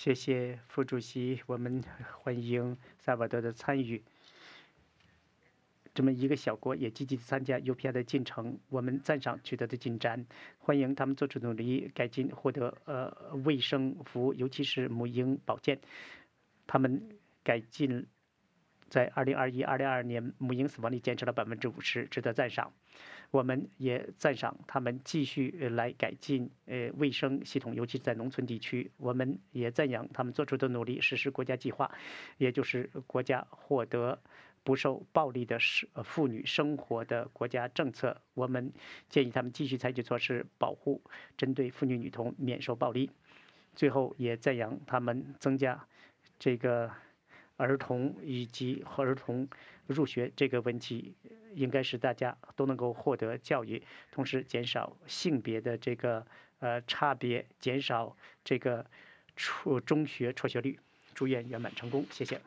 谢谢副主席，我们欢迎萨尔瓦多的参与。这么一个小国也积极参加 UPI 的进程，我们赞赏取得的进展，欢迎他们做出努力，改进获得卫生服务，尤其是母婴保健。他们改进在2021-2022年母婴死亡率减少了50%，值得赞赏。我们也赞赏他们继续来改进卫生系统，尤其是在农村地区。我们也赞扬他们做出的努力，实施国家计划，也就是国家获得不受暴力的妇女生活的国家政策。我们建议他们继续采取措施，保护针对妇女女童免受暴力。最后也赞扬他们增加这个儿童以及儿童入学这个问题，应该是大家都能够获得教育，同时减少性别的这个差别，减少这个中学辍学率。祝愿圆满成功，谢谢。